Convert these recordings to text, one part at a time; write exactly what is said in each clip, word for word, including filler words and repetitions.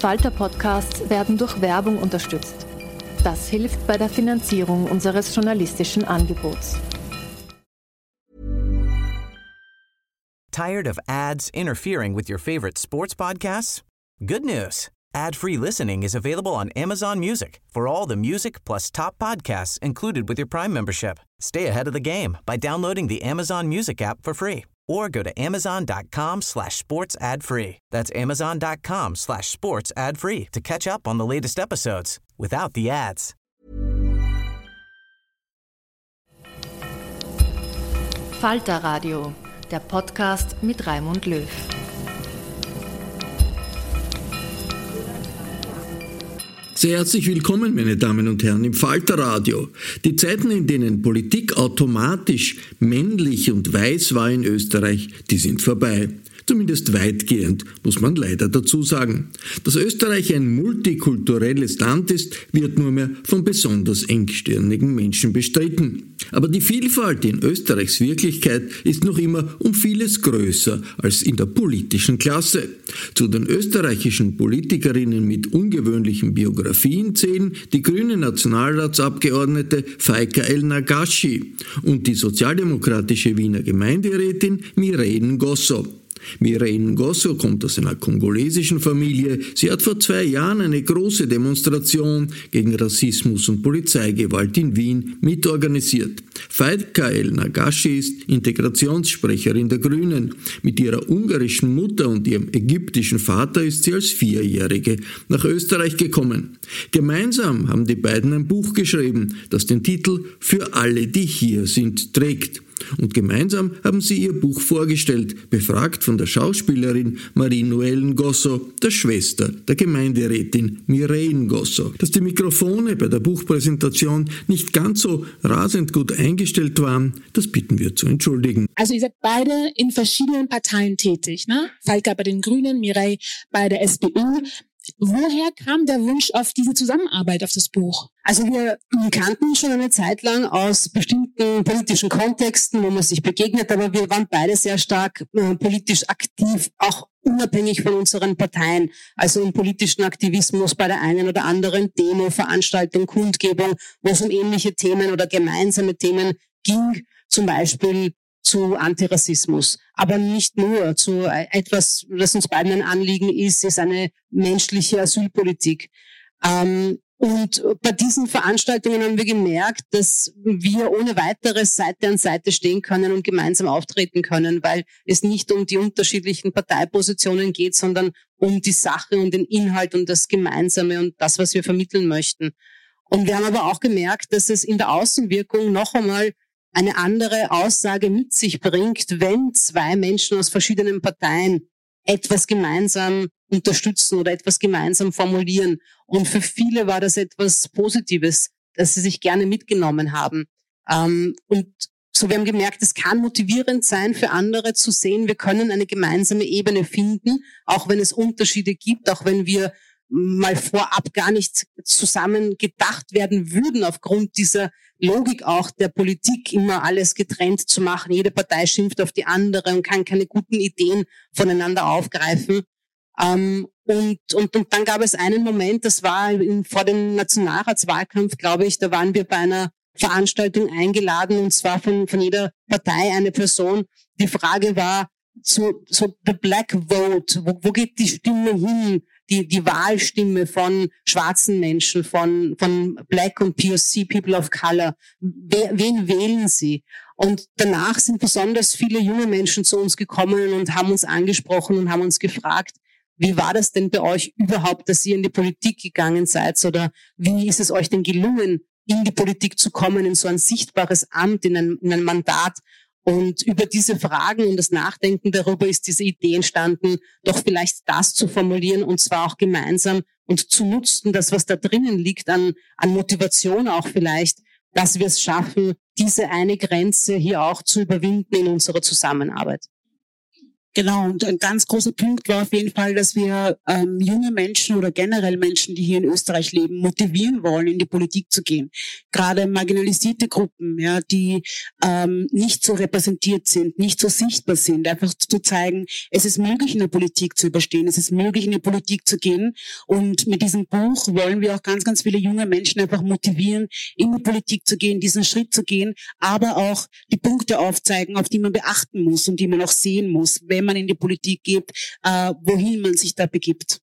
Falter-Podcasts werden durch Werbung unterstützt. Das hilft bei der Finanzierung unseres journalistischen Angebots. Tired of ads interfering with your favorite sports podcasts? Good news. Ad-free listening is available on Amazon Music for all the music plus top podcasts included with your Prime membership. Stay ahead of the game by downloading the Amazon Music app for free or go to amazon.com slash sports ad free. That's amazon.com slash sports ad free to catch up on the latest episodes without the ads. Falter Radio, der Podcast mit Raimund Löw. Sehr herzlich willkommen, meine Damen und Herren, im Falter-Radio. Die Zeiten, in denen Politik automatisch männlich und weiß war in Österreich, die sind vorbei. Zumindest weitgehend, muss man leider dazu sagen. Dass Österreich ein multikulturelles Land ist, wird nur mehr von besonders engstirnigen Menschen bestritten. Aber die Vielfalt in Österreichs Wirklichkeit ist noch immer um vieles größer als in der politischen Klasse. Zu den österreichischen Politikerinnen mit ungewöhnlichen Biografien zählen die grüne Nationalratsabgeordnete Faika El-Nagashi und die sozialdemokratische Wiener Gemeinderätin Mireille Ngosso. Mireille Ngosso kommt aus einer kongolesischen Familie. Sie hat vor zwei Jahren eine große Demonstration gegen Rassismus und Polizeigewalt in Wien mitorganisiert. Faika El-Nagashi ist Integrationssprecherin der Grünen. Mit ihrer ungarischen Mutter und ihrem ägyptischen Vater ist sie als Vierjährige nach Österreich gekommen. Gemeinsam haben die beiden ein Buch geschrieben, das den Titel »Für alle, die hier sind« trägt. Und gemeinsam haben sie ihr Buch vorgestellt, befragt von der Schauspielerin Marie-Noëlle Ngosso, der Schwester der Gemeinderätin Mireille Ngosso. Dass die Mikrofone bei der Buchpräsentation nicht ganz so rasend gut eingestellt waren, das bitten wir zu entschuldigen. Also ihr seid beide in verschiedenen Parteien tätig, ne? Faika bei den Grünen, Mireille bei der S P Ö. Woher kam der Wunsch auf diese Zusammenarbeit, auf das Buch? Also wir kannten schon eine Zeit lang aus bestimmten politischen Kontexten, wo man sich begegnet, aber wir waren beide sehr stark äh, politisch aktiv, auch unabhängig von unseren Parteien, also im politischen Aktivismus bei der einen oder anderen Demo, Veranstaltung, Kundgebung, wo es um ähnliche Themen oder gemeinsame Themen ging, zum Beispiel zu Antirassismus, aber nicht nur. Zu etwas, das uns beiden ein Anliegen ist, ist eine menschliche Asylpolitik. Ähm, und bei diesen Veranstaltungen haben wir gemerkt, dass wir ohne weiteres Seite an Seite stehen können und gemeinsam auftreten können, weil es nicht um die unterschiedlichen Parteipositionen geht, sondern um die Sache und den Inhalt und das Gemeinsame und das, was wir vermitteln möchten. Und wir haben aber auch gemerkt, dass es in der Außenwirkung noch einmal eine andere Aussage mit sich bringt, wenn zwei Menschen aus verschiedenen Parteien etwas gemeinsam unterstützen oder etwas gemeinsam formulieren. Und für viele war das etwas Positives, dass sie sich gerne mitgenommen haben. Und so, wir haben gemerkt, es kann motivierend sein für andere zu sehen, wir können eine gemeinsame Ebene finden, auch wenn es Unterschiede gibt, auch wenn wir mal vorab gar nicht zusammen gedacht werden würden, aufgrund dieser Logik auch der Politik, immer alles getrennt zu machen. Jede Partei schimpft auf die andere und kann keine guten Ideen voneinander aufgreifen. Ähm, und, und, und dann gab es einen Moment, das war in, vor dem Nationalratswahlkampf, glaube ich, da waren wir bei einer Veranstaltung eingeladen, und zwar von, von jeder Partei eine Person. Die Frage war, so, so the black vote, wo, wo geht die Stimme hin? Die, die Wahlstimme von schwarzen Menschen, von, von Black und P O C, People of Color. Wer, wen wählen sie? Und danach sind besonders viele junge Menschen zu uns gekommen und haben uns angesprochen und haben uns gefragt, wie war das denn bei euch überhaupt, dass ihr in die Politik gegangen seid? Oder wie ist es euch denn gelungen, in die Politik zu kommen, in so ein sichtbares Amt, in ein, in ein Mandat? Und über diese Fragen und das Nachdenken darüber ist diese Idee entstanden, doch vielleicht das zu formulieren, und zwar auch gemeinsam, und zu nutzen, das, was da drinnen liegt, an, an Motivation auch vielleicht, dass wir es schaffen, diese eine Grenze hier auch zu überwinden in unserer Zusammenarbeit. Genau, und ein ganz großer Punkt war auf jeden Fall, dass wir ähm, junge Menschen oder generell Menschen, die hier in Österreich leben, motivieren wollen, in die Politik zu gehen. Gerade marginalisierte Gruppen, ja, die ähm, nicht so repräsentiert sind, nicht so sichtbar sind, einfach zu zeigen, es ist möglich, in der Politik zu überstehen, es ist möglich, in die Politik zu gehen. Und mit diesem Buch wollen wir auch ganz, ganz viele junge Menschen einfach motivieren, in die Politik zu gehen, diesen Schritt zu gehen, aber auch die Punkte aufzeigen, auf die man beachten muss und die man auch sehen muss, wenn man in die Politik geht, äh, wohin man sich da begibt.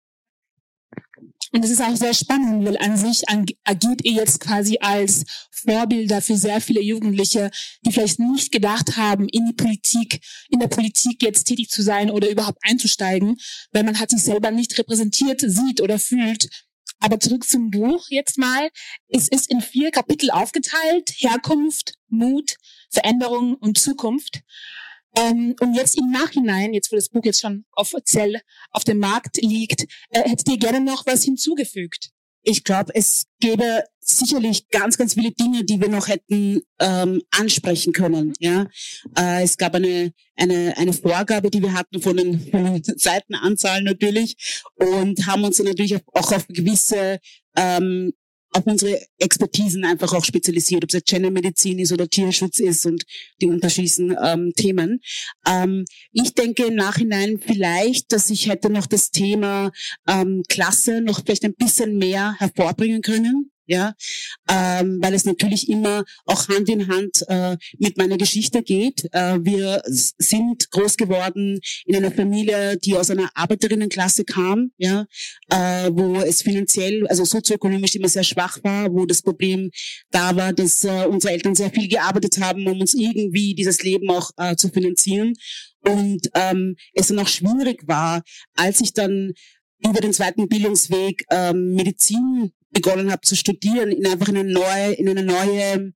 Und das ist auch sehr spannend, weil an sich agiert ihr jetzt quasi als Vorbilder für sehr viele Jugendliche, die vielleicht nicht gedacht haben, in die Politik, in der Politik jetzt tätig zu sein oder überhaupt einzusteigen, weil man hat sich selber nicht repräsentiert, sieht oder fühlt. Aber zurück zum Buch jetzt mal. Es ist in vier Kapitel aufgeteilt: Herkunft, Mut, Veränderung und Zukunft. Ähm, und jetzt im Nachhinein, jetzt wo das Buch jetzt schon offiziell auf dem Markt liegt, äh, hättet ihr gerne noch was hinzugefügt? Ich glaube, es gäbe sicherlich ganz, ganz viele Dinge, die wir noch hätten ähm, ansprechen können. Ja, äh, es gab eine eine eine Vorgabe, die wir hatten von den, von den Seitenanzahlen natürlich, und haben uns dann natürlich auch auf gewisse ähm, auf unsere Expertisen einfach auch spezialisiert, ob es jetzt Gendermedizin ist oder Tierschutz ist und die unterschiedlichen ähm, Themen. Ähm, ich denke im Nachhinein vielleicht, dass ich hätte noch das Thema ähm, Klasse noch vielleicht ein bisschen mehr hervorbringen können. Ja, ähm, weil es natürlich immer auch Hand in Hand äh, mit meiner Geschichte geht. Äh, wir sind groß geworden in einer Familie, die aus einer Arbeiterinnenklasse kam, ja, äh, wo es finanziell, also sozioökonomisch immer sehr schwach war, wo das Problem da war, dass äh, unsere Eltern sehr viel gearbeitet haben, um uns irgendwie dieses Leben auch äh, zu finanzieren. Und ähm, es dann auch schwierig war, als ich dann über den zweiten Bildungsweg ähm, Medizin begonnen habe zu studieren, in einfach in eine neue, in eine neue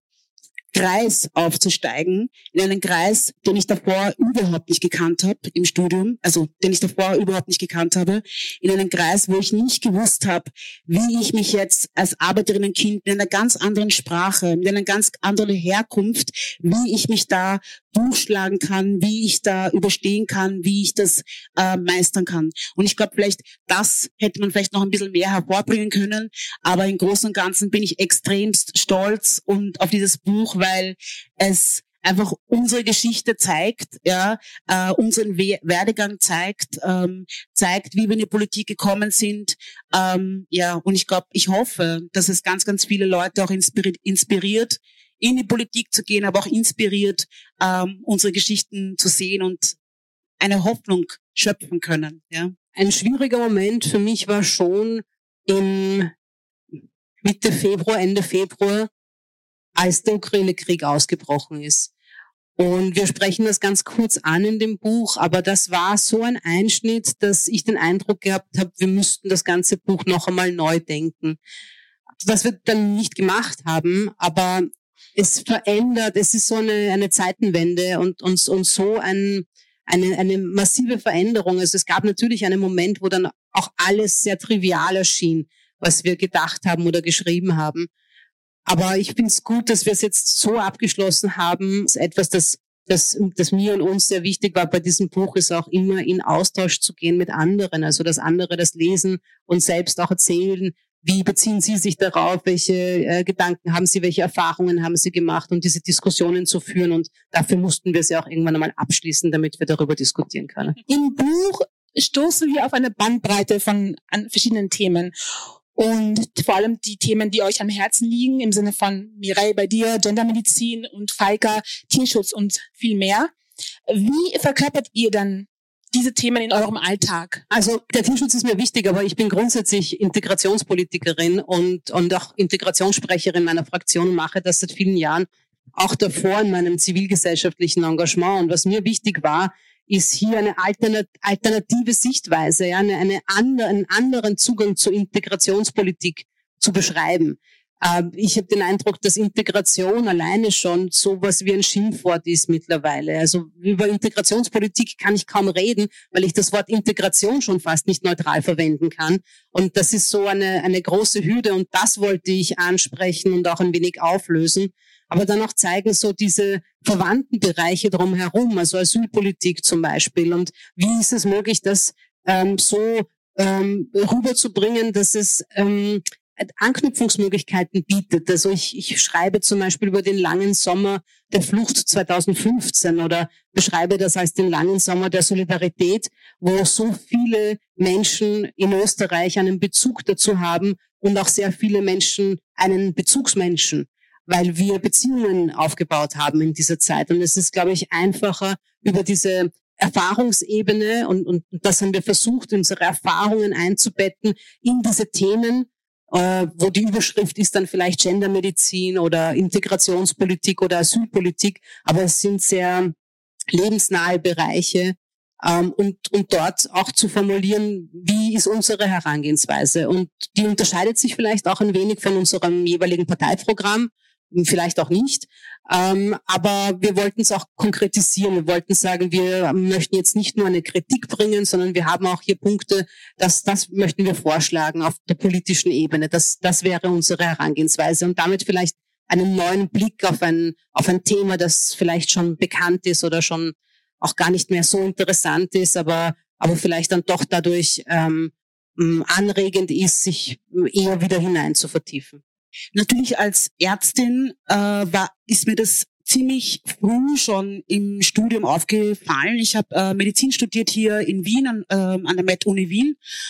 Kreis aufzusteigen, in einen Kreis, den ich davor überhaupt nicht gekannt habe im Studium, also den ich davor überhaupt nicht gekannt habe, in einen Kreis, wo ich nicht gewusst habe, wie ich mich jetzt als Arbeiterinnenkind mit einer ganz anderen Sprache, mit einer ganz anderen Herkunft, wie ich mich da durchschlagen kann, wie ich da überstehen kann, wie ich das äh, meistern kann. Und ich glaube, vielleicht das hätte man vielleicht noch ein bisschen mehr hervorbringen können, aber im Großen und Ganzen bin ich extremst stolz und auf dieses Buch, weil es einfach unsere Geschichte zeigt, ja, äh, unseren We- Werdegang zeigt, ähm, zeigt, wie wir in die Politik gekommen sind, ähm, ja, und ich glaube, ich hoffe, dass es ganz, ganz viele Leute auch inspiri- inspiriert, in die Politik zu gehen, aber auch inspiriert, ähm, unsere Geschichten zu sehen und eine Hoffnung schöpfen können, ja. Ein schwieriger Moment für mich war schon im Mitte Februar, Ende Februar, als der Ukraine-Krieg ausgebrochen ist. Und wir sprechen das ganz kurz an in dem Buch, aber das war so ein Einschnitt, dass ich den Eindruck gehabt habe, wir müssten das ganze Buch noch einmal neu denken. Was wir dann nicht gemacht haben, aber es verändert, es ist so eine, eine Zeitenwende und, und, und so ein, eine, eine massive Veränderung. Also es gab natürlich einen Moment, wo dann auch alles sehr trivial erschien, was wir gedacht haben oder geschrieben haben. Aber ich finde es gut, dass wir es jetzt so abgeschlossen haben. Das ist etwas, das, das, das mir und uns sehr wichtig war bei diesem Buch, ist auch immer in Austausch zu gehen mit anderen. Also dass andere das lesen und selbst auch erzählen, wie beziehen Sie sich darauf, welche äh, Gedanken haben Sie, welche Erfahrungen haben Sie gemacht und diese Diskussionen zu führen. Und dafür mussten wir sie auch irgendwann einmal abschließen, damit wir darüber diskutieren können. Im Buch stoßen wir auf eine Bandbreite von an verschiedenen Themen. Und vor allem die Themen, die euch am Herzen liegen, im Sinne von Mireille bei dir, Gendermedizin und Falka, Tierschutz und viel mehr. Wie verkörpert ihr dann diese Themen in eurem Alltag? Also der Tierschutz ist mir wichtig, aber ich bin grundsätzlich Integrationspolitikerin und, und auch Integrationssprecherin meiner Fraktion und mache das seit vielen Jahren, auch davor in meinem zivilgesellschaftlichen Engagement. Und was mir wichtig war, ist hier eine alternative Sichtweise, ja, eine, eine andere, einen anderen Zugang zur Integrationspolitik zu beschreiben. Äh, ich habe den Eindruck, dass Integration alleine schon sowas wie ein Schimpfwort ist mittlerweile. Also über Integrationspolitik kann ich kaum reden, weil ich das Wort Integration schon fast nicht neutral verwenden kann. Und das ist so eine, eine große Hürde und das wollte ich ansprechen und auch ein wenig auflösen. aber dann auch zeigen so diese verwandten Bereiche drumherum, also Asylpolitik zum Beispiel. Und wie ist es möglich, das ähm, so ähm, rüberzubringen, dass es ähm, Anknüpfungsmöglichkeiten bietet. Also ich, ich schreibe zum Beispiel über den langen Sommer der Flucht zweitausendfünfzehn oder beschreibe das als den langen Sommer der Solidarität, wo so viele Menschen in Österreich einen Bezug dazu haben und auch sehr viele Menschen einen Bezugsmenschen, weil wir Beziehungen aufgebaut haben in dieser Zeit. Und es ist, glaube ich, einfacher über diese Erfahrungsebene und, und das haben wir versucht, unsere Erfahrungen einzubetten in diese Themen, äh, wo die Überschrift ist dann vielleicht Gendermedizin oder Integrationspolitik oder Asylpolitik, aber es sind sehr lebensnahe Bereiche, ähm, und, und dort auch zu formulieren, wie ist unsere Herangehensweise. Und die unterscheidet sich vielleicht auch ein wenig von unserem jeweiligen Parteiprogramm, vielleicht auch nicht, ähm, aber wir wollten es auch konkretisieren. Wir wollten sagen, wir möchten jetzt nicht nur eine Kritik bringen, sondern wir haben auch hier Punkte, dass das möchten wir vorschlagen auf der politischen Ebene. Das, das wäre unsere Herangehensweise und damit vielleicht einen neuen Blick auf ein, auf ein Thema, das vielleicht schon bekannt ist oder schon auch gar nicht mehr so interessant ist, aber, aber vielleicht dann doch dadurch ähm, anregend ist, sich eher wieder hinein zu vertiefen. Natürlich als Ärztin äh, war, ist mir das ziemlich früh schon im Studium aufgefallen. Ich habe äh, Medizin studiert hier in Wien an, äh, an der Med-Uni Wien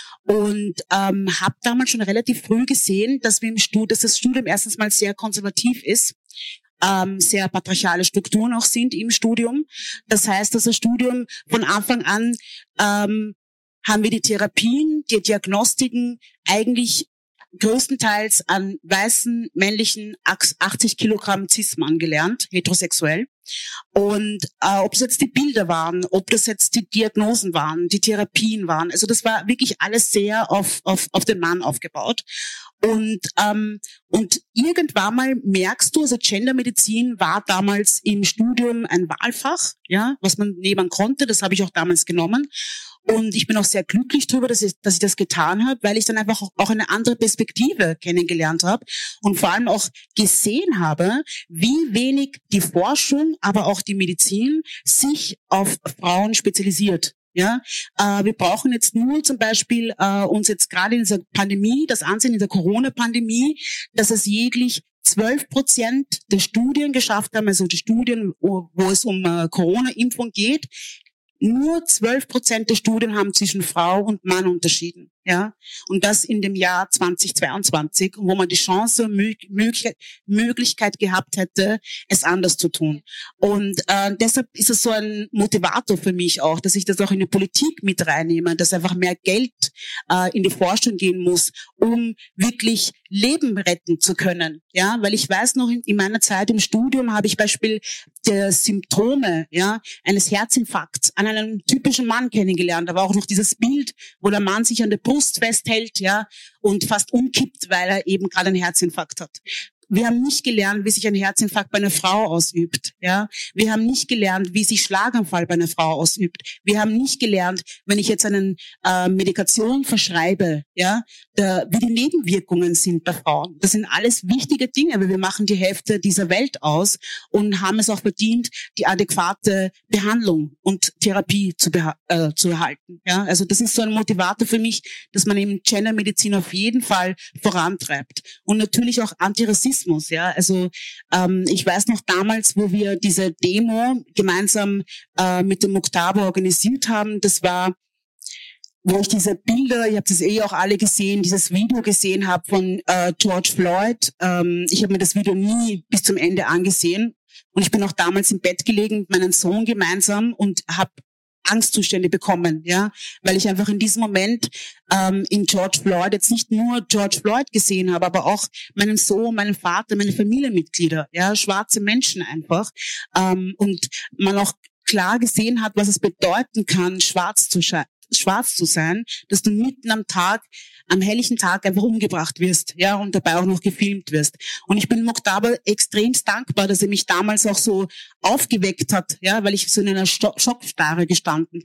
und ähm, habe damals schon relativ früh gesehen, dass wir im Studium, dass das Studium erstens mal sehr konservativ ist, ähm, sehr patriarchale Strukturen auch sind im Studium. Das heißt, dass das Studium von Anfang an ähm, haben wir die Therapien, die Diagnostiken eigentlich größtenteils an weißen, männlichen achtzig Kilogramm Cis-Mann gelernt, heterosexuell. Und äh, ob es jetzt die Bilder waren, ob das jetzt die Diagnosen waren, die Therapien waren, also das war wirklich alles sehr auf auf auf den Mann aufgebaut. Und ähm, und irgendwann mal merkst du, also Gendermedizin war damals im Studium ein Wahlfach, ja, was man nehmen konnte. Das habe ich auch damals genommen. Und ich bin auch sehr glücklich darüber, dass ich, dass ich das getan habe, weil ich dann einfach auch eine andere Perspektive kennengelernt habe und vor allem auch gesehen habe, wie wenig die Forschung, aber auch die Medizin sich auf Frauen spezialisiert. Ja, äh, wir brauchen jetzt nur zum Beispiel äh, uns jetzt gerade in dieser Pandemie, das ansehen in der Corona-Pandemie, dass es jeglich zwölf Prozent der Studien geschafft haben, also die Studien, wo, wo es um äh, Corona-Impfung geht, nur zwölf Prozent der Studien haben zwischen Frau und Mann unterschieden, ja. Und das in dem Jahr zweitausendzweiundzwanzig, wo man die Chance, Möglichkeit, Möglichkeit gehabt hätte, es anders zu tun. Und äh, deshalb ist es so ein Motivator für mich auch, dass ich das auch in die Politik mit reinnehme, dass einfach mehr Geld äh, in die Forschung gehen muss, um wirklich Leben retten zu können, ja. Weil ich weiß noch, in, in meiner Zeit im Studium habe ich Beispiel der Symptome, ja, eines Herzinfarkts an einem typischen Mann kennengelernt. Da war auch noch dieses Bild, wo der Mann sich an der Brust festhält, ja, und fast umkippt, weil er eben gerade einen Herzinfarkt hat. Wir haben nicht gelernt, wie sich ein Herzinfarkt bei einer Frau ausübt, ja. Wir haben nicht gelernt, wie sich Schlaganfall bei einer Frau ausübt. Wir haben nicht gelernt, wenn ich jetzt eine äh, Medikation verschreibe, ja, der, wie die Nebenwirkungen sind bei Frauen. Das sind alles wichtige Dinge, weil wir machen die Hälfte dieser Welt aus und haben es auch verdient, die adäquate Behandlung und Therapie zu, beha- äh, zu erhalten, ja. Also das ist so ein Motivator für mich, dass man eben Gendermedizin auf jeden Fall vorantreibt. Und natürlich auch Antirassismus. Ja, also ähm, ich weiß noch damals, wo wir diese Demo gemeinsam äh, mit dem Muktaba organisiert haben, das war, wo ich diese Bilder, ihr habt es eh auch alle gesehen, dieses Video gesehen habe von äh, George Floyd. Ähm, ich habe mir das Video nie bis zum Ende angesehen und ich bin auch damals im Bett gelegen mit meinem Sohn gemeinsam und habe Angstzustände bekommen, ja, weil ich einfach in diesem Moment ähm, in George Floyd jetzt nicht nur George Floyd gesehen habe, aber auch meinen Sohn, meinen Vater, meine Familienmitglieder, ja, schwarze Menschen einfach, ähm, und man auch klar gesehen hat, was es bedeuten kann, schwarz zu sche- schwarz zu sein, dass du mitten am Tag, am helllichen Tag einfach umgebracht wirst, ja, und dabei auch noch gefilmt wirst. Und ich bin Muktaba extremst dankbar, dass er mich damals auch so aufgeweckt hat, ja, weil ich so in einer Sto- Schockstarre gestanden bin.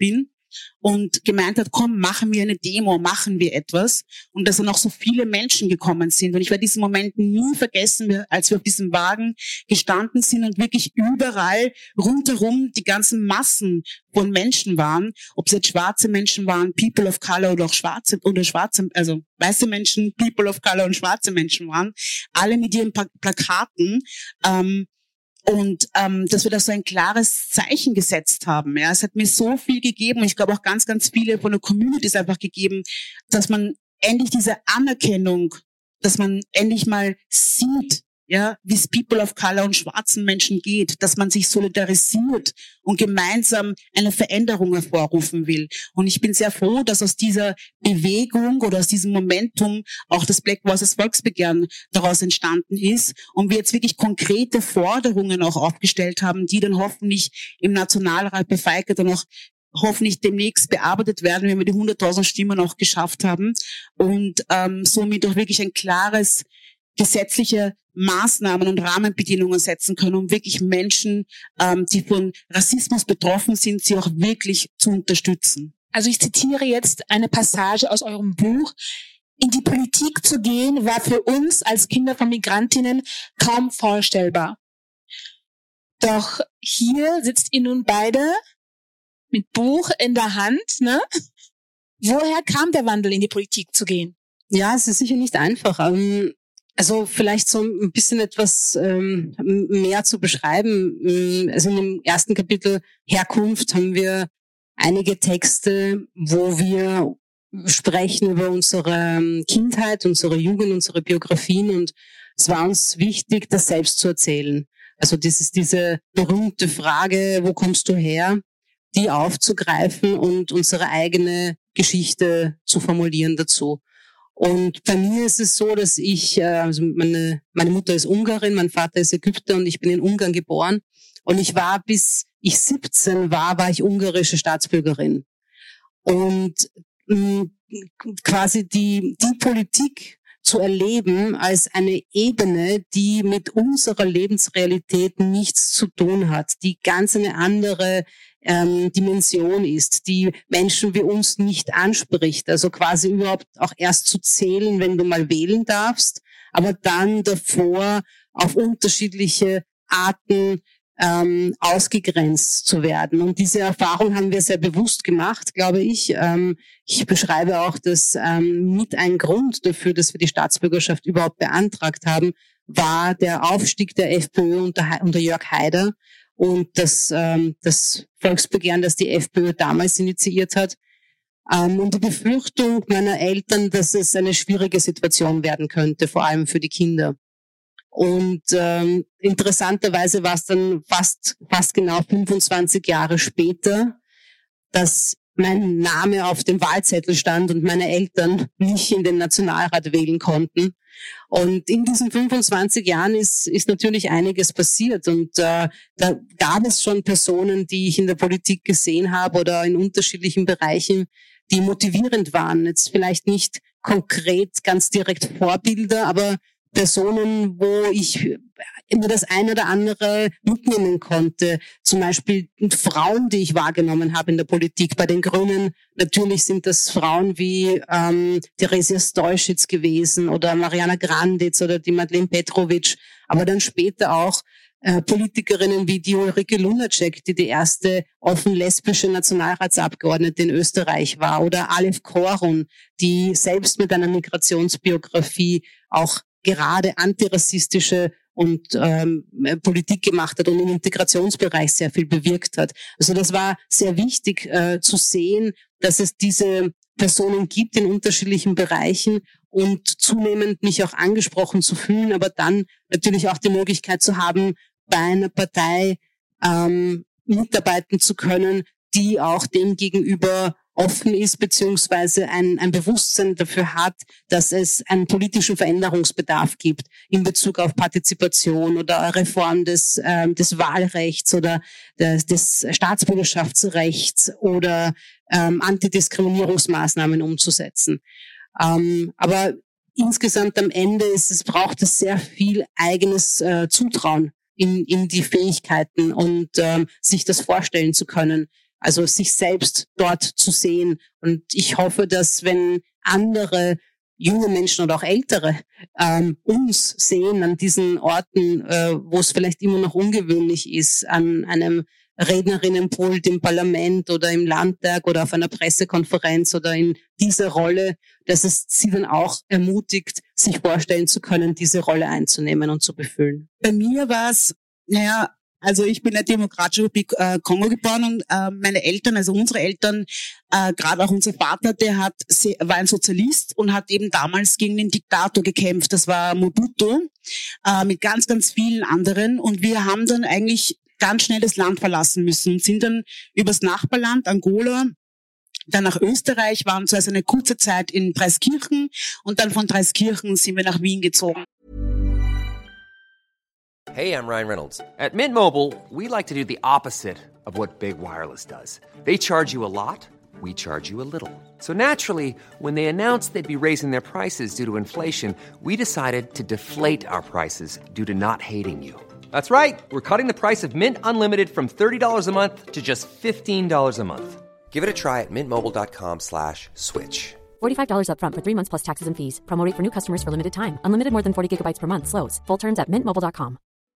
und gemeint hat, komm, machen wir eine Demo, machen wir etwas. Und dass dann auch so viele Menschen gekommen sind. Und ich werde diesen Moment nie vergessen, als wir auf diesem Wagen gestanden sind und wirklich überall rundherum die ganzen Massen von Menschen waren, ob es jetzt schwarze Menschen waren, People of Color oder auch schwarze, oder schwarze, also weiße Menschen, People of Color und schwarze Menschen waren, alle mit ihren Plakaten, ähm, und ähm, dass wir da so ein klares Zeichen gesetzt haben. Ja, es hat mir so viel gegeben und ich glaube auch ganz, ganz viele von der Community ist einfach gegeben, dass man endlich diese Anerkennung, dass man endlich mal sieht, ja, wie es People of Color und schwarzen Menschen geht, dass man sich solidarisiert und gemeinsam eine Veränderung hervorrufen will. Und ich bin sehr froh, dass aus dieser Bewegung oder aus diesem Momentum auch das Black Voices Volksbegehren daraus entstanden ist und wir jetzt wirklich konkrete Forderungen auch aufgestellt haben, die dann hoffentlich im Nationalrat bei FEICA dann auch hoffentlich demnächst bearbeitet werden, wenn wir die hunderttausend Stimmen auch geschafft haben und ähm, somit auch wirklich ein klares gesetzliche Maßnahmen und Rahmenbedingungen setzen können, um wirklich Menschen, ähm, die von Rassismus betroffen sind, sie auch wirklich zu unterstützen. Also ich zitiere jetzt eine Passage aus eurem Buch. In die Politik zu gehen, war für uns als Kinder von Migrantinnen kaum vorstellbar. Doch hier sitzt ihr nun beide mit Buch in der Hand, ne? Woher kam der Wandel, in die Politik zu gehen? Ja, es ist sicher nicht einfach. Also vielleicht so ein bisschen etwas ähm, mehr zu beschreiben. Also in dem ersten Kapitel Herkunft haben wir einige Texte, wo wir sprechen über unsere Kindheit, unsere Jugend, unsere Biografien und es war uns wichtig, das selbst zu erzählen. Also das ist diese berühmte Frage, wo kommst du her, die aufzugreifen und unsere eigene Geschichte zu formulieren dazu. Und bei mir ist es so, dass ich, also meine, meine Mutter ist Ungarin, mein Vater ist Ägypter und ich bin in Ungarn geboren. Und ich war, bis ich siebzehn war, war ich ungarische Staatsbürgerin. Und mh, quasi die, die Politik zu erleben als eine Ebene, die mit unserer Lebensrealität nichts zu tun hat, die ganz eine andere ähm, Dimension ist, die Menschen wie uns nicht anspricht. Also quasi überhaupt auch erst zu zählen, wenn du mal wählen darfst, aber dann davor auf unterschiedliche Arten ähm, ausgegrenzt zu werden. Und diese Erfahrung haben wir sehr bewusst gemacht, glaube ich. Ähm, ich beschreibe auch, dass ähm, mit ein Grund dafür, dass wir die Staatsbürgerschaft überhaupt beantragt haben, war der Aufstieg der FPÖ unter, unter Jörg Haider und das, ähm, das Volksbegehren, das die FPÖ damals initiiert hat. Ähm, und die Befürchtung meiner Eltern, dass es eine schwierige Situation werden könnte, vor allem für die Kinder. Und ähm, interessanterweise war es dann fast fast genau fünfundzwanzig Jahre später, dass mein Name auf dem Wahlzettel stand und meine Eltern mich in den Nationalrat wählen konnten. Und in diesen fünfundzwanzig Jahren ist ist natürlich einiges passiert. Und äh, da gab es schon Personen, die ich in der Politik gesehen habe oder in unterschiedlichen Bereichen, die motivierend waren. Jetzt vielleicht nicht konkret ganz direkt Vorbilder, aber Personen, wo ich immer das eine oder andere mitnehmen konnte. Zum Beispiel Frauen, die ich wahrgenommen habe in der Politik. Bei den Grünen natürlich sind das Frauen wie ähm, Theresia Steuschitz gewesen oder Mariana Granditz oder die Madeleine Petrovic. Aber dann später auch äh, Politikerinnen wie die Ulrike Lunacek, die die erste offen lesbische Nationalratsabgeordnete in Österreich war. Oder Aleph Korun, die selbst mit einer Migrationsbiografie auch gerade antirassistische und ähm, Politik gemacht hat und im Integrationsbereich sehr viel bewirkt hat. Also das war sehr wichtig äh, zu sehen, dass es diese Personen gibt in unterschiedlichen Bereichen und zunehmend mich auch angesprochen zu fühlen, aber dann natürlich auch die Möglichkeit zu haben, bei einer Partei ähm, mitarbeiten zu können, die auch dem gegenüber offen ist, beziehungsweise ein, ein Bewusstsein dafür hat, dass es einen politischen Veränderungsbedarf gibt in Bezug auf Partizipation oder Reform des, äh, des Wahlrechts oder des, des Staatsbürgerschaftsrechts oder ähm, Antidiskriminierungsmaßnahmen umzusetzen. Ähm, aber insgesamt am Ende ist es, braucht es sehr viel eigenes äh, Zutrauen in, in die Fähigkeiten und ähm, sich das vorstellen zu können. Also sich selbst dort zu sehen. Und ich hoffe, dass wenn andere junge Menschen oder auch ältere ähm, uns sehen an diesen Orten, äh, wo es vielleicht immer noch ungewöhnlich ist, an einem Rednerinnenpult im Parlament oder im Landtag oder auf einer Pressekonferenz oder in dieser Rolle, dass es sie dann auch ermutigt, sich vorstellen zu können, diese Rolle einzunehmen und zu befüllen. Bei mir war es, naja, also ich bin in der Demokratischen Republik äh, Kongo geboren und äh, meine Eltern, also unsere Eltern, äh, gerade auch unser Vater, der hat war ein Sozialist und hat eben damals gegen den Diktator gekämpft. Das war Mobutu äh, mit ganz, ganz vielen anderen. Und wir haben dann eigentlich ganz schnell das Land verlassen müssen und sind dann übers Nachbarland Angola dann nach Österreich, waren zuerst eine kurze Zeit in Dreiskirchen und dann von Dreiskirchen sind wir nach Wien gezogen. Hey, I'm Ryan Reynolds. At Mint Mobile, we like to do the opposite of what Big Wireless does. They charge you a lot, we charge you a little. So naturally, when they announced they'd be raising their prices due to inflation, we decided to deflate our prices due to not hating you. That's right. We're cutting the price of Mint Unlimited from thirty dollars a month to just fifteen dollars a month. Give it a try at mintmobile.com slash switch. forty-five dollars up front for three months plus taxes and fees. Promo rate for new customers for limited time. Unlimited more than forty gigabytes per month. Slows full terms at mint mobile dot com.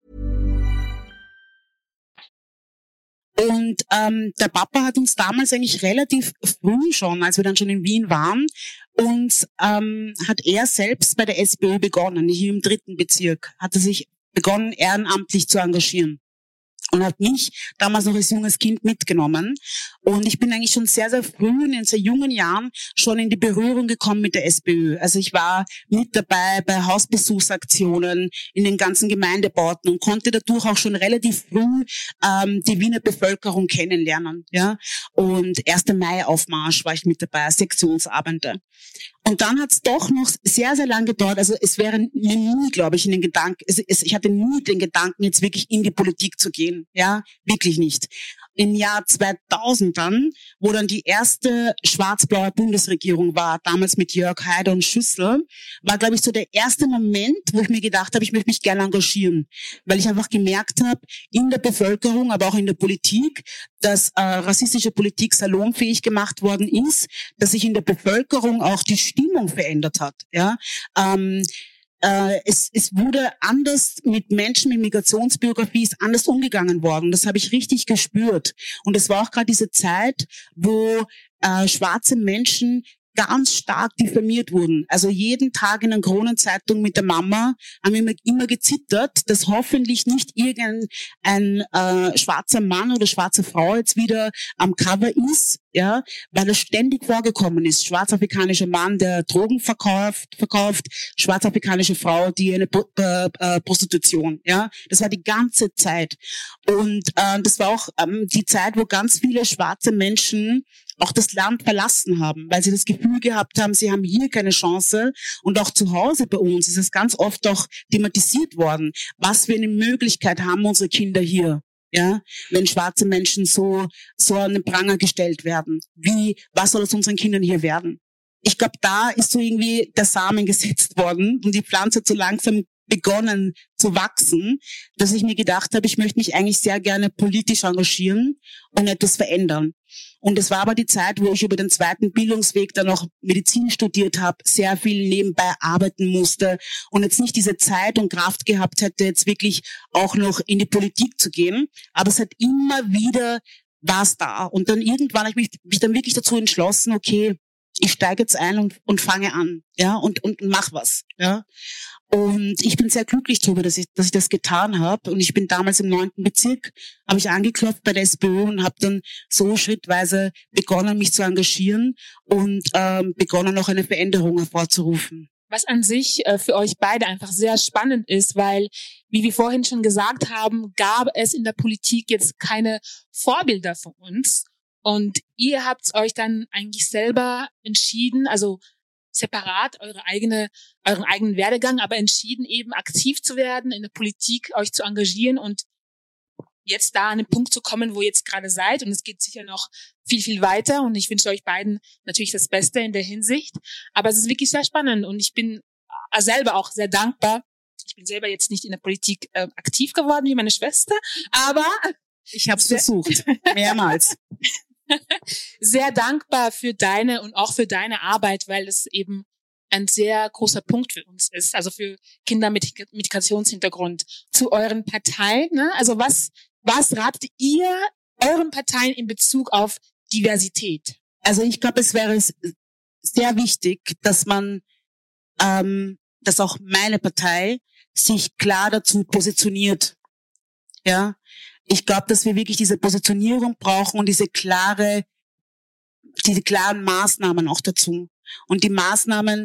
Und ähm, der Papa hat uns damals eigentlich relativ früh schon, als wir dann schon in Wien waren, und ähm, hat er selbst bei der SPÖ begonnen, hier im dritten Bezirk, hat er sich begonnen, ehrenamtlich zu engagieren. Und hat mich damals noch als junges Kind mitgenommen. Und ich bin eigentlich schon sehr, sehr früh, in sehr jungen Jahren, schon in die Berührung gekommen mit der SPÖ. Also ich war mit dabei bei Hausbesuchsaktionen in den ganzen Gemeindebauten und konnte dadurch auch schon relativ früh ähm, die Wiener Bevölkerung kennenlernen. Ja, und erster Mai-Aufmarsch war ich mit dabei, Sektionsabende. Und dann hat es doch noch sehr, sehr lang gedauert. Also es wäre mir nie, glaube ich, in den Gedanken, es, es, ich hatte nie den Gedanken, jetzt wirklich in die Politik zu gehen. Ja, wirklich nicht. Im Jahr zweitausend dann, wo dann die erste schwarz-blaue Bundesregierung war, damals mit Jörg Haider und Schüssel, war, glaube ich, so der erste Moment, wo ich mir gedacht habe, ich möchte mich gerne engagieren. Weil ich einfach gemerkt habe, in der Bevölkerung, aber auch in der Politik, dass äh, rassistische Politik salonfähig gemacht worden ist, dass sich in der Bevölkerung auch die Stimmung verändert hat. Ja, ähm, Äh, es, es wurde anders mit Menschen mit Migrationsbiografie ist anders umgegangen worden. Das habe ich richtig gespürt. Und es war auch gerade diese Zeit, wo äh, schwarze Menschen ganz stark diffamiert wurden. Also jeden Tag in der Kronenzeitung mit der Mama haben wir immer, immer gezittert, dass hoffentlich nicht irgendein äh, schwarzer Mann oder schwarze Frau jetzt wieder am Cover ist, ja, weil das ständig vorgekommen ist. Schwarzafrikanischer Mann, der Drogen verkauft, verkauft, schwarzafrikanische Frau, die eine äh, äh, Prostitution, ja. Das war die ganze Zeit. Und äh, das war auch ähm, die Zeit, wo ganz viele schwarze Menschen auch das Land verlassen haben, weil sie das Gefühl gehabt haben, sie haben hier keine Chance. Und auch zu Hause bei uns ist es ganz oft auch thematisiert worden, was für eine Möglichkeit haben unsere Kinder hier, ja, wenn schwarze Menschen so so an den Pranger gestellt werden. Wie, was soll aus unseren Kindern hier werden? Ich glaube, da ist so irgendwie der Samen gesetzt worden und die Pflanze hat so langsam begonnen zu wachsen, dass ich mir gedacht habe, ich möchte mich eigentlich sehr gerne politisch engagieren und etwas verändern. Und es war aber die Zeit, wo ich über den zweiten Bildungsweg dann noch Medizin studiert habe, sehr viel nebenbei arbeiten musste und jetzt nicht diese Zeit und Kraft gehabt hätte, jetzt wirklich auch noch in die Politik zu gehen. Aber es hat immer wieder was da. Und dann irgendwann habe ich mich, mich dann wirklich dazu entschlossen, okay, ich steige jetzt ein und, und fange an, ja, und, und mach was, ja. Und ich bin sehr glücklich darüber, dass ich, dass ich das getan habe. Und ich bin damals im neunten Bezirk, habe ich angeklopft bei der SPÖ und habe dann so schrittweise begonnen, mich zu engagieren und ähm, begonnen, auch eine Veränderung hervorzurufen. Was an sich äh, für euch beide einfach sehr spannend ist, weil, wie wir vorhin schon gesagt haben, gab es in der Politik jetzt keine Vorbilder von uns. Und ihr habt euch dann eigentlich selber entschieden, also separat eure eigene, euren eigenen Werdegang, aber entschieden eben aktiv zu werden, in der Politik euch zu engagieren und jetzt da an den Punkt zu kommen, wo ihr jetzt gerade seid. Und es geht sicher noch viel, viel weiter. Und ich wünsche euch beiden natürlich das Beste in der Hinsicht. Aber es ist wirklich sehr spannend und ich bin selber auch sehr dankbar. Ich bin selber jetzt nicht in der Politik äh, aktiv geworden wie meine Schwester, aber ich habe es versucht, mehrmals. sehr dankbar für deine und auch für deine Arbeit, weil es eben ein sehr großer Punkt für uns ist, also für Kinder mit Migrationshintergrund. Zu euren Parteien, ne? Also was, was ratet ihr euren Parteien in Bezug auf Diversität? Also ich glaube, es wäre sehr wichtig, dass man, ähm, dass auch meine Partei sich klar dazu positioniert. Ja, ich glaube, dass wir wirklich diese Positionierung brauchen und diese klare, diese klaren Maßnahmen auch dazu. Und die Maßnahmen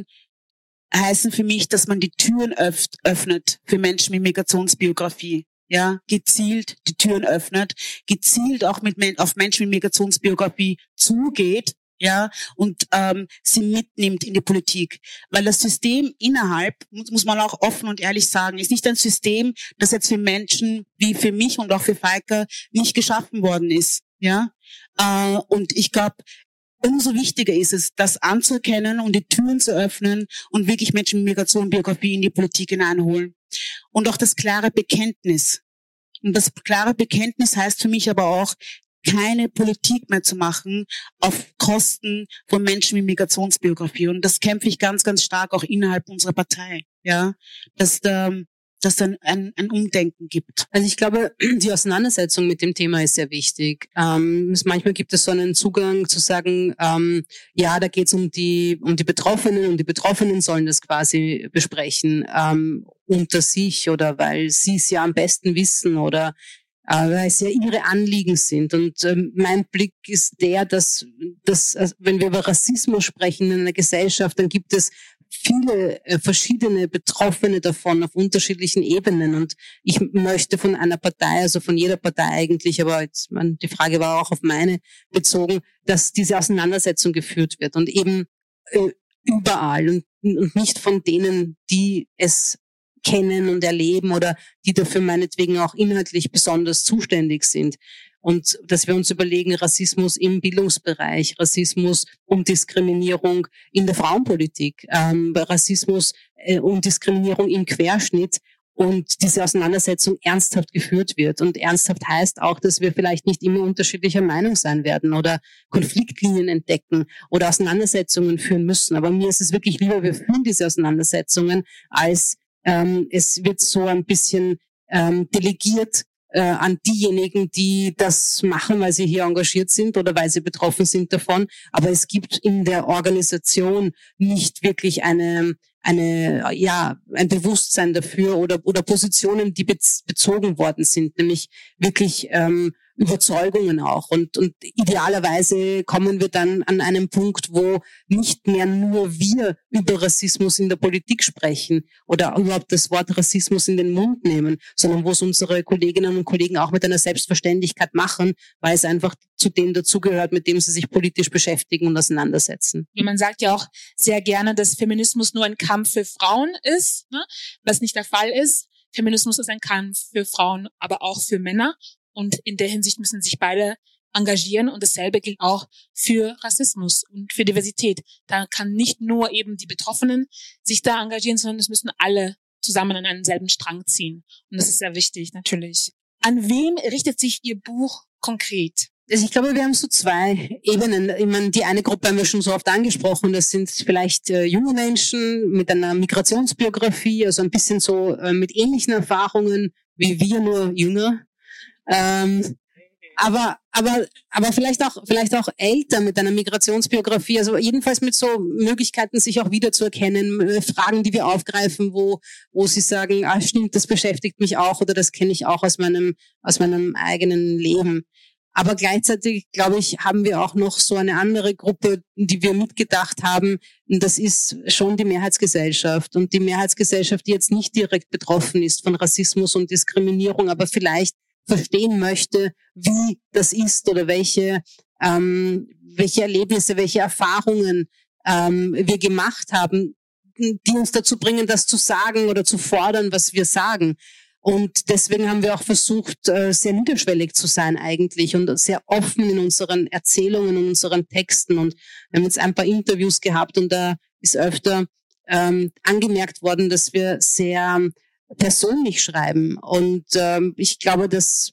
heißen für mich, dass man die Türen öff- öffnet für Menschen mit Migrationsbiografie. Ja, gezielt die Türen öffnet, gezielt auch mit auf Menschen mit Migrationsbiografie zugeht, ja, und ähm, sie mitnimmt in die Politik. Weil das System innerhalb, muss, muss man auch offen und ehrlich sagen, ist nicht ein System, das jetzt für Menschen wie für mich und auch für Falker nicht geschaffen worden ist. Ja, äh, und ich glaube, umso wichtiger ist es, das anzuerkennen und die Türen zu öffnen und wirklich Menschen mit Migrationsbiografie in die Politik hineinholen. Und auch das klare Bekenntnis. Und das klare Bekenntnis heißt für mich aber auch, keine Politik mehr zu machen auf Kosten von Menschen mit Migrationsbiografie. Und das kämpfe ich ganz, ganz stark auch innerhalb unserer Partei, ja, dass da, dass dann ein, ein Umdenken gibt. Also ich glaube, die Auseinandersetzung mit dem Thema ist sehr wichtig. Ähm, manchmal gibt es so einen Zugang zu sagen, ähm, ja, da geht es um die um die Betroffenen und die Betroffenen sollen das quasi besprechen ähm, unter sich oder weil sie es ja am besten wissen oder äh, weil es ja ihre Anliegen sind. Und ähm, mein Blick ist der, dass, dass also wenn wir über Rassismus sprechen in einer Gesellschaft, dann gibt es viele äh, verschiedene Betroffene davon auf unterschiedlichen Ebenen. Und ich möchte von einer Partei, also von jeder Partei eigentlich, aber jetzt, man, die Frage war auch auf meine bezogen, dass diese Auseinandersetzung geführt wird und eben äh, überall und, und nicht von denen, die es kennen und erleben oder die dafür meinetwegen auch inhaltlich besonders zuständig sind. Und dass wir uns überlegen, Rassismus im Bildungsbereich, Rassismus und Diskriminierung in der Frauenpolitik, ähm, Rassismus äh, und Diskriminierung im Querschnitt und diese Auseinandersetzung ernsthaft geführt wird. Und ernsthaft heißt auch, dass wir vielleicht nicht immer unterschiedlicher Meinung sein werden oder Konfliktlinien entdecken oder Auseinandersetzungen führen müssen. Aber mir ist es wirklich lieber, wir führen diese Auseinandersetzungen, als ähm, es wird so ein bisschen ähm, delegiert äh, an diejenigen, die das machen, weil sie hier engagiert sind oder weil sie betroffen sind davon. Aber es gibt in der Organisation nicht wirklich eine eine ja ein Bewusstsein dafür oder oder Positionen, die bez- bezogen worden sind, nämlich wirklich ähm, Überzeugungen auch. Und, und idealerweise kommen wir dann an einen Punkt, wo nicht mehr nur wir über Rassismus in der Politik sprechen oder überhaupt das Wort Rassismus in den Mund nehmen, sondern wo es unsere Kolleginnen und Kollegen auch mit einer Selbstverständlichkeit machen, weil es einfach zu dem dazugehört, mit dem sie sich politisch beschäftigen und auseinandersetzen. Man sagt ja auch sehr gerne, dass Feminismus nur ein Kampf für Frauen ist, ne? Was nicht der Fall ist. Feminismus ist ein Kampf für Frauen, aber auch für Männer. Und in der Hinsicht müssen sich beide engagieren. Und dasselbe gilt auch für Rassismus und für Diversität. Da kann nicht nur eben die Betroffenen sich da engagieren, sondern es müssen alle zusammen an einen selben Strang ziehen. Und das ist sehr wichtig, natürlich. An wem richtet sich Ihr Buch konkret? Also ich glaube, wir haben so zwei Ebenen. Ich meine, die eine Gruppe haben wir schon so oft angesprochen. Das sind vielleicht äh, junge Menschen mit einer Migrationsbiografie, also ein bisschen so äh, mit ähnlichen Erfahrungen wie wir, nur jünger. Ähm, aber, aber, aber vielleicht auch, vielleicht auch älter mit einer Migrationsbiografie, also jedenfalls mit so Möglichkeiten, sich auch wiederzuerkennen, Fragen, die wir aufgreifen, wo, wo sie sagen, ah, stimmt, das beschäftigt mich auch oder das kenne ich auch aus meinem, aus meinem eigenen Leben. Aber gleichzeitig, glaube ich, haben wir auch noch so eine andere Gruppe, die wir mitgedacht haben. Und das ist schon die Mehrheitsgesellschaft. Und die Mehrheitsgesellschaft, die jetzt nicht direkt betroffen ist von Rassismus und Diskriminierung, aber vielleicht verstehen möchte, wie das ist oder welche ähm, welche Erlebnisse, welche Erfahrungen ähm, wir gemacht haben, die uns dazu bringen, das zu sagen oder zu fordern, was wir sagen. Und deswegen haben wir auch versucht, äh, sehr niederschwellig zu sein eigentlich und sehr offen in unseren Erzählungen und unseren Texten. Und wir haben jetzt ein paar Interviews gehabt und da ist öfter ähm, angemerkt worden, dass wir sehr persönlich schreiben. Und ähm, ich glaube, das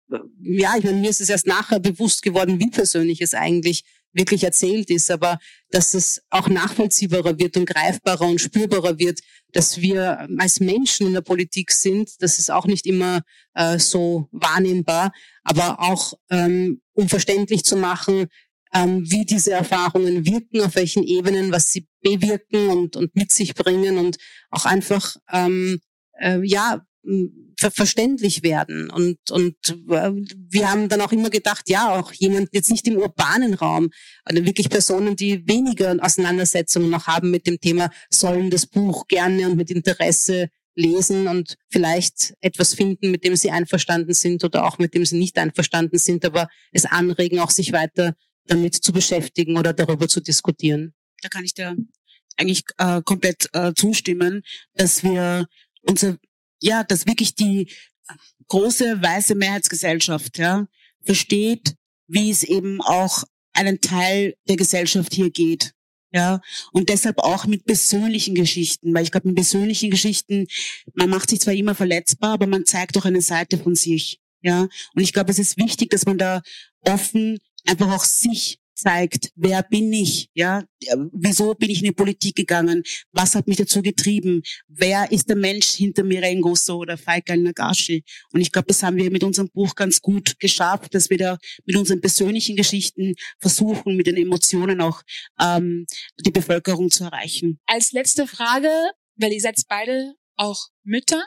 ja, ich meine, mir ist es erst nachher bewusst geworden, wie persönlich es eigentlich wirklich erzählt ist, aber dass es auch nachvollziehbarer wird und greifbarer und spürbarer wird, dass wir als Menschen in der Politik sind, das ist auch nicht immer äh, so wahrnehmbar, aber auch ähm, um verständlich zu machen, ähm, wie diese Erfahrungen wirken, auf welchen Ebenen, was sie bewirken und, und mit sich bringen und auch einfach ähm, äh, ja ver- verständlich werden. Und, und äh, wir haben dann auch immer gedacht, ja, auch jemand jetzt nicht im urbanen Raum, also wirklich Personen, die weniger Auseinandersetzungen noch haben mit dem Thema, sollen das Buch gerne und mit Interesse lesen und vielleicht etwas finden, mit dem sie einverstanden sind oder auch mit dem sie nicht einverstanden sind, aber es anregen, auch sich weiter damit zu beschäftigen oder darüber zu diskutieren. Da kann ich dir eigentlich äh, komplett äh, zustimmen, dass wir unser, ja, dass wirklich die große weiße Mehrheitsgesellschaft, ja, versteht, wie es eben auch einen Teil der Gesellschaft hier geht. Ja, und deshalb auch mit persönlichen Geschichten, weil ich glaube, mit persönlichen Geschichten, man macht sich zwar immer verletzbar, aber man zeigt auch eine Seite von sich. Ja, und ich glaube, es ist wichtig, dass man da offen einfach auch sich zeigt, wer bin ich, ja, wieso bin ich in die Politik gegangen, was hat mich dazu getrieben, wer ist der Mensch hinter Mireille Ngosso oder Faik El-Nagashi. Und ich glaube, das haben wir mit unserem Buch ganz gut geschafft, dass wir da mit unseren persönlichen Geschichten versuchen, mit den Emotionen auch ähm, die Bevölkerung zu erreichen. Als letzte Frage, weil ihr seid beide auch Mütter.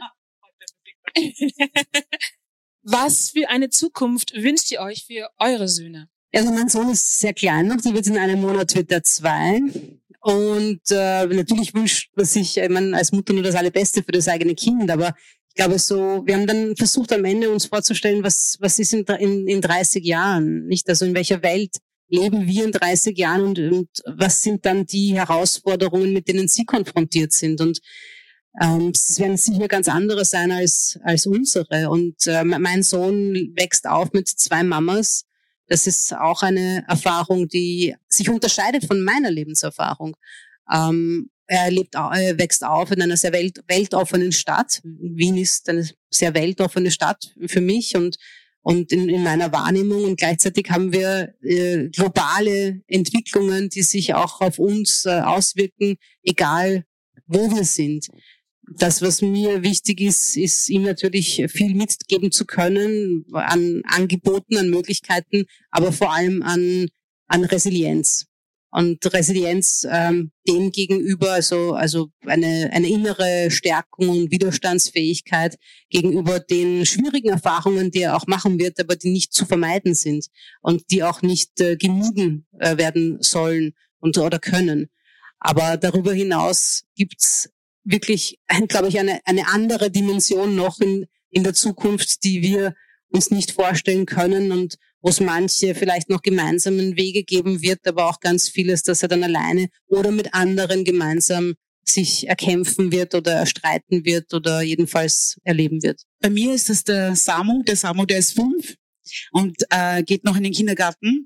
Was für eine Zukunft wünscht ihr euch für eure Söhne? Also mein Sohn ist sehr klein noch, der wird in einem Monat wird er zwei. Und äh, natürlich wünscht man sich, ich meine, als Mutter nur das Allerbeste für das eigene Kind, aber ich glaube so, wir haben dann versucht am Ende uns vorzustellen, was was ist in, in, in dreißig Jahren, nicht? Also in welcher Welt leben wir in dreißig Jahren und, und was sind dann die Herausforderungen, mit denen sie konfrontiert sind? Und ähm, es werden sicher ganz andere sein als als unsere. Und äh, mein Sohn wächst auf mit zwei Mamas. Das ist auch eine Erfahrung, die sich unterscheidet von meiner Lebenserfahrung. Ähm, er lebt, er wächst auf in einer sehr welt, weltoffenen Stadt. Wien ist eine sehr weltoffene Stadt für mich und und in, in meiner Wahrnehmung. Und gleichzeitig haben wir äh, globale Entwicklungen, die sich auch auf uns äh, auswirken, egal wo wir sind. Das, was mir wichtig ist, ist ihm natürlich viel mitgeben zu können an Angeboten, an Möglichkeiten, aber vor allem an an Resilienz. Und Resilienz ähm, dem gegenüber, also also eine eine innere Stärkung und Widerstandsfähigkeit gegenüber den schwierigen Erfahrungen, die er auch machen wird, aber die nicht zu vermeiden sind und die auch nicht äh, gemieden äh, werden sollen und oder können. Aber darüber hinaus gibt's wirklich, glaube ich, eine eine andere Dimension noch in in der Zukunft, die wir uns nicht vorstellen können und wo es manche vielleicht noch gemeinsamen Wege geben wird, aber auch ganz vieles, dass er dann alleine oder mit anderen gemeinsam sich erkämpfen wird oder erstreiten wird oder jedenfalls erleben wird. Bei mir ist es der Samu, der Samu, der ist fünf und äh, geht noch in den Kindergarten.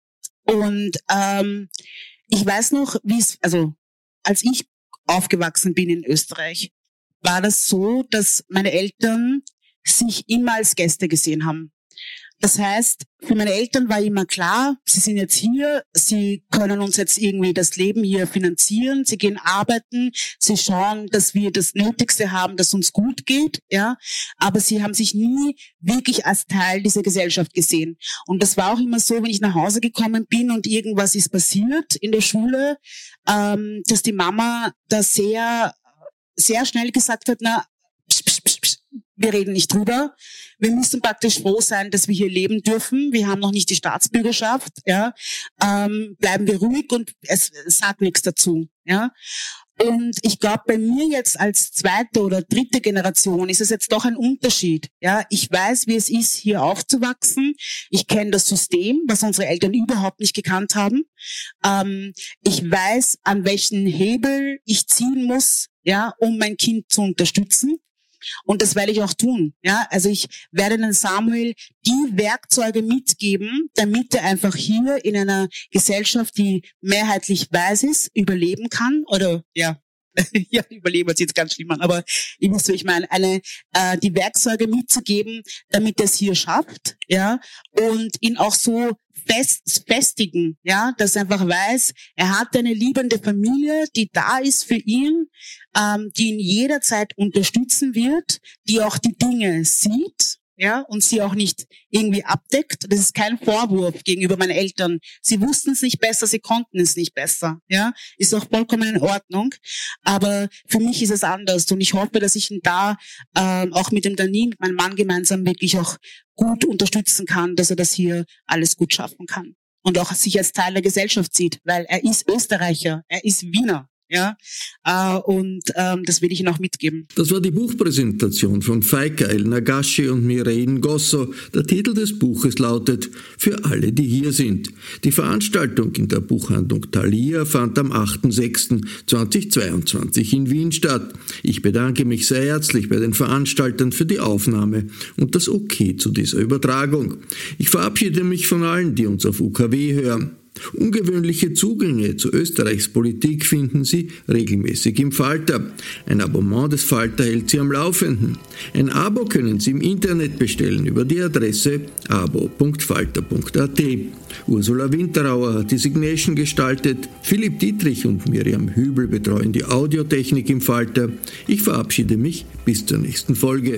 Und ähm, ich weiß noch, wie es, also als ich aufgewachsen bin in Österreich, war das so, dass meine Eltern sich immer als Gäste gesehen haben. Das heißt, für meine Eltern war immer klar, sie sind jetzt hier, sie können uns jetzt irgendwie das Leben hier finanzieren, sie gehen arbeiten, sie schauen, dass wir das Nötigste haben, dass uns gut geht, ja. Aber sie haben sich nie wirklich als Teil dieser Gesellschaft gesehen. Und das war auch immer so, wenn ich nach Hause gekommen bin und irgendwas ist passiert in der Schule, ähm, dass die Mama da sehr, sehr schnell gesagt hat, na, psch, psch, psch, psch, wir reden nicht drüber. Wir müssen praktisch froh sein, dass wir hier leben dürfen. Wir haben noch nicht die Staatsbürgerschaft. Ja, ähm, bleiben wir ruhig und es, es sagt nichts dazu. Ja, und ich glaube, bei mir jetzt als zweite oder dritte Generation ist es jetzt doch ein Unterschied. Ja, ich weiß, wie es ist, hier aufzuwachsen. Ich kenne das System, was unsere Eltern überhaupt nicht gekannt haben. Ähm, ich weiß, an welchen Hebel ich ziehen muss, ja, um mein Kind zu unterstützen. Und das werde ich auch tun. Ja, also ich werde den Samuel die Werkzeuge mitgeben, damit er einfach hier in einer Gesellschaft, die mehrheitlich weiß ist, überleben kann oder ja ja, überleben hört sich jetzt ganz schlimm an, aber ihr wisst, wie ich meine, eine, äh, die Werkzeuge mitzugeben, damit er es hier schafft, ja, und ihn auch so fest, festigen, ja, dass er einfach weiß, er hat eine liebende Familie, die da ist für ihn, ähm, die ihn jederzeit unterstützen wird, die auch die Dinge sieht, ja, und sie auch nicht irgendwie abdeckt. Das ist kein Vorwurf gegenüber meinen Eltern. Sie wussten es nicht besser, sie konnten es nicht besser, ja. Ist auch vollkommen in Ordnung. Aber für mich ist es anders und ich hoffe, dass ich ihn da ähm, auch mit dem Dani, mit meinem Mann gemeinsam wirklich auch gut unterstützen kann, dass er das hier alles gut schaffen kann. Und auch sich als Teil der Gesellschaft sieht, weil er ist Österreicher, er ist Wiener. Ja, äh, und ähm, das will ich Ihnen auch mitgeben. Das war die Buchpräsentation von Faika El Nagashi und Mireille Ngosso. Der Titel des Buches lautet »Für alle, die hier sind«. Die Veranstaltung in der Buchhandlung Thalia fand am achter sechster zweitausendzweiundzwanzig in Wien statt. Ich bedanke mich sehr herzlich bei den Veranstaltern für die Aufnahme und das Okay zu dieser Übertragung. Ich verabschiede mich von allen, die uns auf U K W hören. Ungewöhnliche Zugänge zu Österreichs Politik finden Sie regelmäßig im Falter. Ein Abonnement des Falter hält Sie am Laufenden. Ein Abo können Sie im Internet bestellen über die Adresse abo punkt falter punkt at. Ursula Winterauer hat die Signation gestaltet, Philipp Dietrich und Miriam Hübel betreuen die Audiotechnik im Falter. Ich verabschiede mich bis zur nächsten Folge.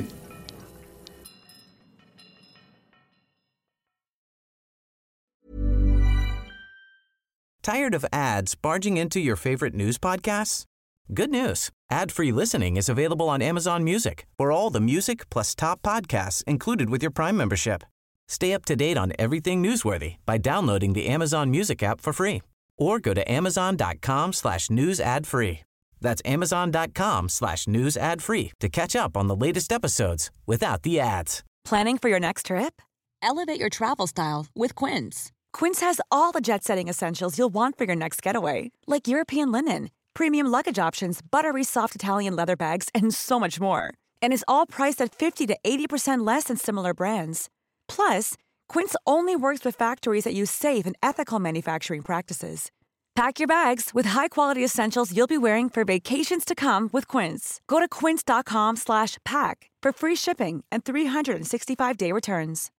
Tired of ads barging into your favorite news podcasts? Good news. Ad-free listening is available on Amazon Music for all the music plus top podcasts included with your Prime membership. Stay up to date on everything newsworthy by downloading the Amazon Music app for free or go to amazon.com slash news ad free. That's amazon.com slash news ad free to catch up on the latest episodes without the ads. Planning for your next trip? Elevate your travel style with Quince. Quince has all the jet-setting essentials you'll want for your next getaway, like European linen, premium luggage options, buttery soft Italian leather bags, and so much more. And is all priced at fifty to eighty percent less than similar brands. Plus, Quince only works with factories that use safe and ethical manufacturing practices. Pack your bags with high-quality essentials you'll be wearing for vacations to come with Quince. Go to quince.com slash pack for free shipping and three sixty-five day returns.